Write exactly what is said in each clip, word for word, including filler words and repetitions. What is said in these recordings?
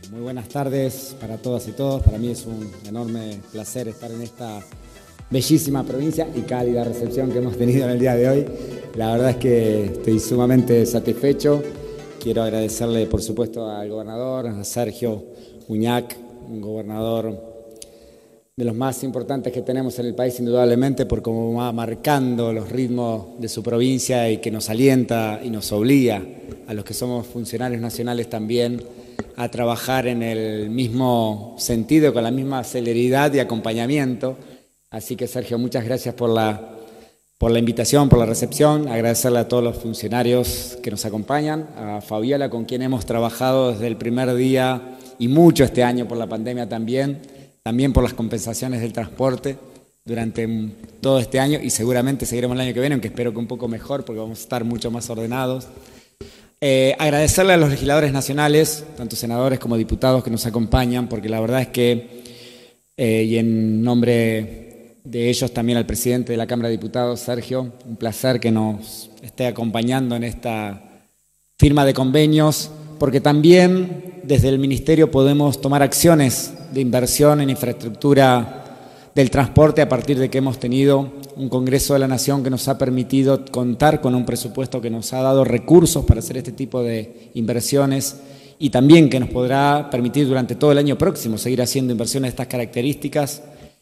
Muy buenas tardes para todas y todos. Para mí es un enorme placer estar en esta bellísima provincia y cálida recepción que hemos tenido en el día de hoy. La verdad es que estoy sumamente satisfecho. Quiero agradecerle, por supuesto, al gobernador, a Sergio Uñac, un gobernador de los más importantes que tenemos en el país, indudablemente, por cómo va marcando los ritmos de su provincia y que nos alienta y nos obliga a los que somos funcionarios nacionales también a trabajar en el mismo sentido, con la misma celeridad y acompañamiento. Así que, Sergio, muchas gracias por la, por la invitación, por la recepción. Agradecerle a todos los funcionarios que nos acompañan, a Fabiola, con quien hemos trabajado desde el primer día y mucho este año por la pandemia también, también por las compensaciones del transporte durante todo este año y seguramente seguiremos el año que viene, aunque espero que un poco mejor porque vamos a estar mucho más ordenados. Eh, agradecerle a los legisladores nacionales, tanto senadores como diputados que nos acompañan, porque la verdad es que, eh, y en nombre de ellos también al presidente de la Cámara de Diputados, Sergio, un placer que nos esté acompañando en esta firma de convenios, porque también desde el Ministerio podemos tomar acciones de inversión en infraestructura del transporte a partir de que hemos tenido un Congreso de la Nación que nos ha permitido contar con un presupuesto que nos ha dado recursos para hacer este tipo de inversiones y también que nos podrá permitir durante todo el año próximo seguir haciendo inversiones de estas características.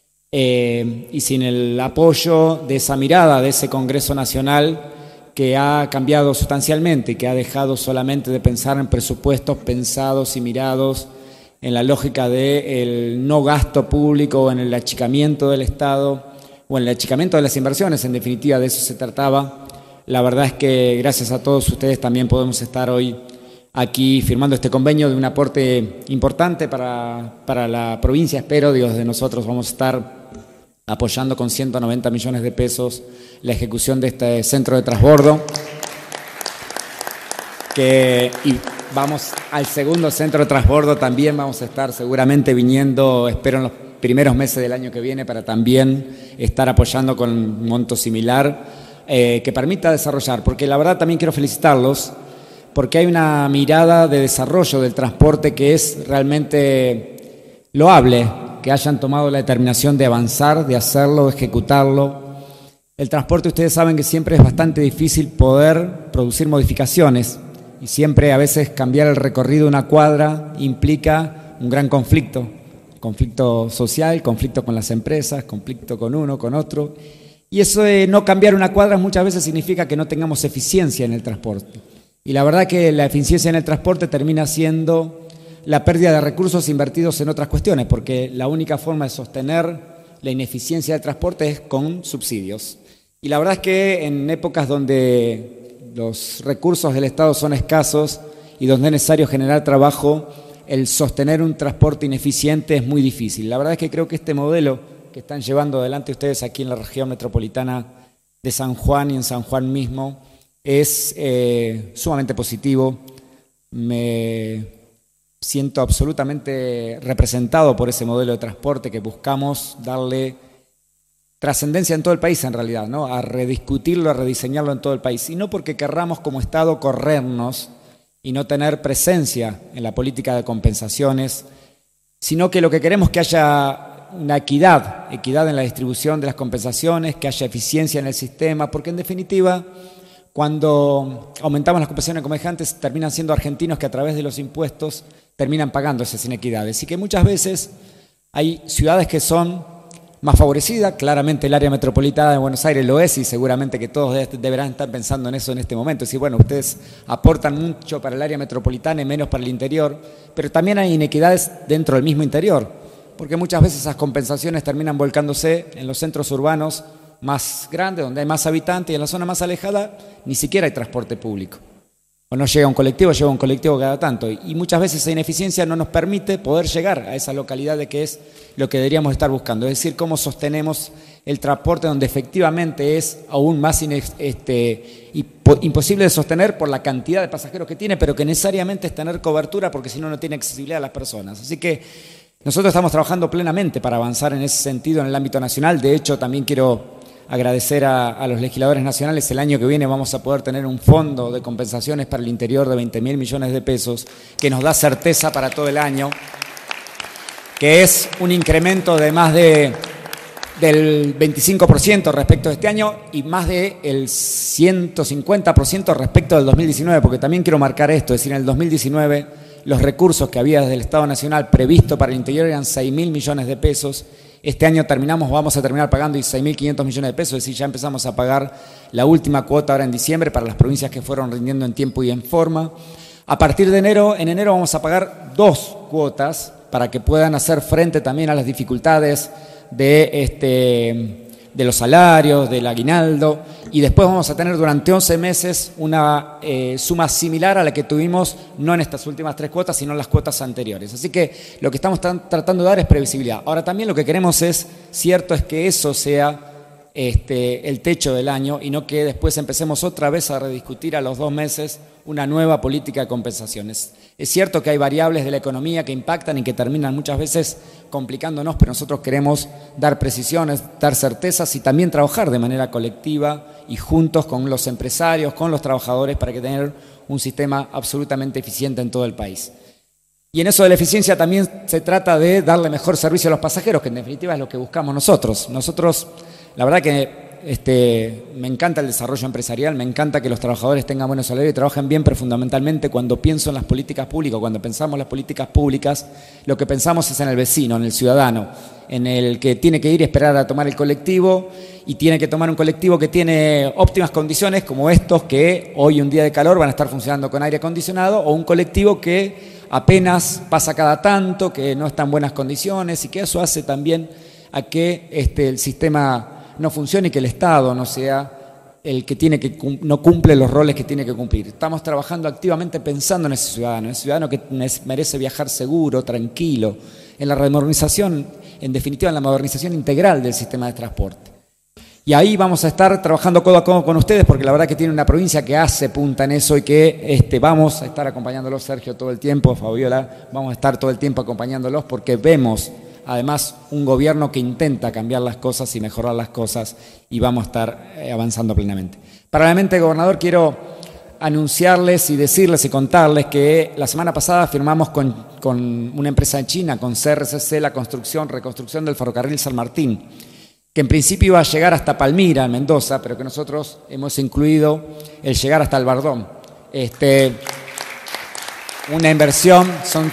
Eh, y sin el apoyo de esa mirada de ese Congreso Nacional que ha cambiado sustancialmente y que ha dejado solamente de pensar en presupuestos pensados y mirados en la lógica del no gasto público, en el achicamiento del Estado o en el achicamiento de las inversiones, en definitiva de eso se trataba. La verdad es que gracias a todos ustedes también podemos estar hoy aquí firmando este convenio de un aporte importante para, para la provincia. Espero, Dios, de nosotros vamos a estar apoyando con ciento noventa millones de pesos la ejecución de este centro de transbordo. Que, y vamos al segundo centro de transbordo, también vamos a estar seguramente viniendo, espero en los primeros meses del año que viene, para también estar apoyando con un monto similar eh, que permita desarrollar, porque la verdad también quiero felicitarlos, porque hay una mirada de desarrollo del transporte que es realmente loable, que hayan tomado la determinación de avanzar, de hacerlo, de ejecutarlo. El transporte, ustedes saben que siempre es bastante difícil poder producir modificaciones y siempre a veces cambiar el recorrido de una cuadra implica un gran conflicto, conflicto social, conflicto con las empresas, conflicto con uno, con otro. Y eso de no cambiar una cuadra muchas veces significa que no tengamos eficiencia en el transporte. Y la verdad que la eficiencia en el transporte termina siendo la pérdida de recursos invertidos en otras cuestiones, porque la única forma de sostener la ineficiencia del transporte es con subsidios. Y la verdad es que en épocas donde los recursos del Estado son escasos y donde es necesario generar trabajo, el sostener un transporte ineficiente es muy difícil. La verdad es que creo que este modelo que están llevando adelante ustedes aquí en la región metropolitana de San Juan y en San Juan mismo es eh, sumamente positivo. Me siento absolutamente representado por ese modelo de transporte que buscamos darle trascendencia en todo el país en realidad, ¿no? A rediscutirlo, a rediseñarlo en todo el país. Y no porque querramos como Estado corrernos y no tener presencia en la política de compensaciones, sino que lo que queremos es que haya una equidad, equidad en la distribución de las compensaciones, que haya eficiencia en el sistema, porque en definitiva, cuando aumentamos las compensaciones comerciantes, terminan siendo argentinos que a través de los impuestos terminan pagando esas inequidades. Y que muchas veces hay ciudades que son más favorecida, claramente el área metropolitana de Buenos Aires lo es y seguramente que todos deberán estar pensando en eso en este momento. Es decir, bueno, ustedes aportan mucho para el área metropolitana y menos para el interior, pero también hay inequidades dentro del mismo interior, porque muchas veces esas compensaciones terminan volcándose en los centros urbanos más grandes, donde hay más habitantes, y en la zona más alejada ni siquiera hay transporte público. O no llega un colectivo, llega un colectivo cada tanto. Y muchas veces esa ineficiencia no nos permite poder llegar a esa localidad de que es lo que deberíamos estar buscando. Es decir, cómo sostenemos el transporte donde efectivamente es aún más este, imposible de sostener por la cantidad de pasajeros que tiene, pero que necesariamente es tener cobertura porque si no, no tiene accesibilidad a las personas. Así que nosotros estamos trabajando plenamente para avanzar en ese sentido en el ámbito nacional. De hecho, también quiero agradecer a, a los legisladores nacionales. El año que viene vamos a poder tener un fondo de compensaciones para el interior de veinte mil millones de pesos, que nos da certeza para todo el año, que es un incremento de más de, del veinticinco por ciento respecto de este año y más del ciento cincuenta por ciento respecto del dos mil diecinueve, porque también quiero marcar esto, es decir, en el dos mil diecinueve los recursos que había desde el Estado Nacional previsto para el interior eran seis mil millones de pesos. Este año terminamos, vamos a terminar pagando seis mil quinientos millones de pesos, es decir, ya empezamos a pagar la última cuota ahora en diciembre para las provincias que fueron rindiendo en tiempo y en forma. A partir de enero, en enero vamos a pagar dos cuotas para que puedan hacer frente también a las dificultades de, este, de los salarios, del aguinaldo, y después vamos a tener durante once meses una eh, suma similar a la que tuvimos no en estas últimas tres cuotas, sino en las cuotas anteriores. Así que lo que estamos tratando de dar es previsibilidad. Ahora también lo que queremos es, cierto es que eso sea este, el techo del año y no que después empecemos otra vez a rediscutir a los dos meses una nueva política de compensaciones. Es cierto que hay variables de la economía que impactan y que terminan muchas veces complicándonos, pero nosotros queremos dar precisiones, dar certezas y también trabajar de manera colectiva y juntos con los empresarios, con los trabajadores, para que tener un sistema absolutamente eficiente en todo el país. Y en eso de la eficiencia también se trata de darle mejor servicio a los pasajeros, que en definitiva es lo que buscamos nosotros. Nosotros, la verdad que Este, me encanta el desarrollo empresarial, me encanta que los trabajadores tengan buenos salarios y trabajen bien, pero fundamentalmente cuando pienso en las políticas públicas, cuando pensamos en las políticas públicas, lo que pensamos es en el vecino, en el ciudadano, en el que tiene que ir y esperar a tomar el colectivo y tiene que tomar un colectivo que tiene óptimas condiciones, como estos que hoy un día de calor van a estar funcionando con aire acondicionado, o un colectivo que apenas pasa cada tanto, que no está en buenas condiciones y que eso hace también a que este, el sistema no funcione y que el Estado no sea el que tiene que no cumple los roles que tiene que cumplir. Estamos trabajando activamente pensando en ese ciudadano, ese ciudadano que merece viajar seguro, tranquilo, en la modernización, en definitiva en la modernización integral del sistema de transporte. Y ahí vamos a estar trabajando codo a codo con ustedes, porque la verdad que tiene una provincia que hace punta en eso y que este, vamos a estar acompañándolos, Sergio, todo el tiempo, Fabiola, vamos a estar todo el tiempo acompañándolos porque vemos además un gobierno que intenta cambiar las cosas y mejorar las cosas y vamos a estar avanzando plenamente. Paralelamente, gobernador, quiero anunciarles y decirles y contarles que la semana pasada firmamos con, con una empresa de China, con C R C C, la construcción, reconstrucción del ferrocarril San Martín, que en principio iba a llegar hasta Palmira, en Mendoza, pero que nosotros hemos incluido el llegar hasta el Bardón. Este, una inversión, son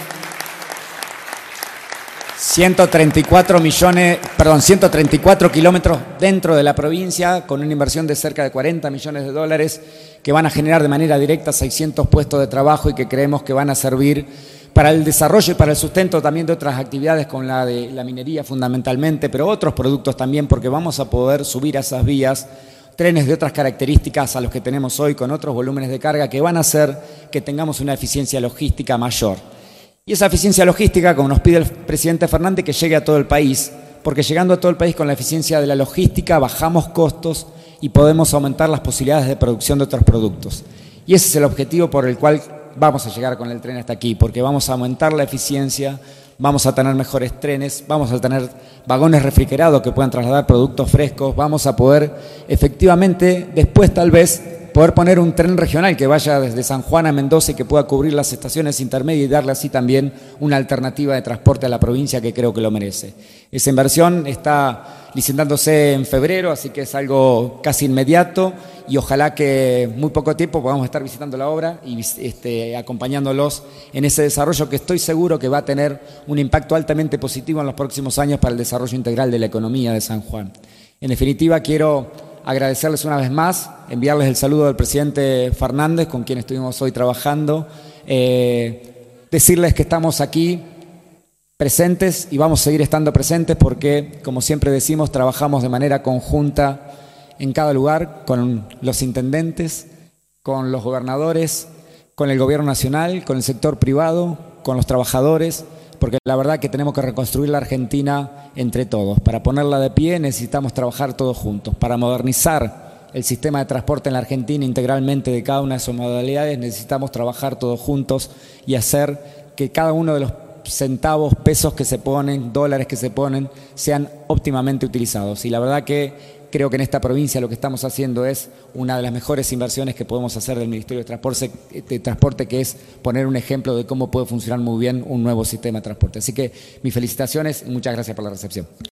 ciento treinta y cuatro millones, perdón, ciento treinta y cuatro kilómetros dentro de la provincia, con una inversión de cerca de cuarenta millones de dólares que van a generar de manera directa seiscientos puestos de trabajo y que creemos que van a servir para el desarrollo y para el sustento también de otras actividades como la de la minería fundamentalmente, pero otros productos también, porque vamos a poder subir a esas vías trenes de otras características a los que tenemos hoy, con otros volúmenes de carga que van a hacer que tengamos una eficiencia logística mayor. Y esa eficiencia logística, como nos pide el presidente Fernández, que llegue a todo el país, porque llegando a todo el país con la eficiencia de la logística bajamos costos y podemos aumentar las posibilidades de producción de otros productos. Y ese es el objetivo por el cual vamos a llegar con el tren hasta aquí, porque vamos a aumentar la eficiencia, vamos a tener mejores trenes, vamos a tener vagones refrigerados que puedan trasladar productos frescos, vamos a poder efectivamente después tal vez poder poner un tren regional que vaya desde San Juan a Mendoza y que pueda cubrir las estaciones intermedias y darle así también una alternativa de transporte a la provincia que creo que lo merece. Esa inversión está licitándose en febrero, así que es algo casi inmediato y ojalá que en muy poco tiempo podamos estar visitando la obra y este, acompañándolos en ese desarrollo que estoy seguro que va a tener un impacto altamente positivo en los próximos años para el desarrollo integral de la economía de San Juan. En definitiva, quiero agradecerles una vez más, enviarles el saludo del presidente Fernández, con quien estuvimos hoy trabajando, eh, decirles que estamos aquí presentes y vamos a seguir estando presentes porque, como siempre decimos, trabajamos de manera conjunta en cada lugar con los intendentes, con los gobernadores, con el gobierno nacional, con el sector privado, con los trabajadores, porque la verdad que tenemos que reconstruir la Argentina entre todos. Para ponerla de pie necesitamos trabajar todos juntos. Para modernizar el sistema de transporte en la Argentina integralmente de cada una de sus modalidades necesitamos trabajar todos juntos y hacer que cada uno de los centavos, pesos que se ponen, dólares que se ponen, sean óptimamente utilizados. Y la verdad que creo que en esta provincia lo que estamos haciendo es una de las mejores inversiones que podemos hacer del Ministerio de Transporte, de Transporte, que es poner un ejemplo de cómo puede funcionar muy bien un nuevo sistema de transporte. Así que mis felicitaciones y muchas gracias por la recepción.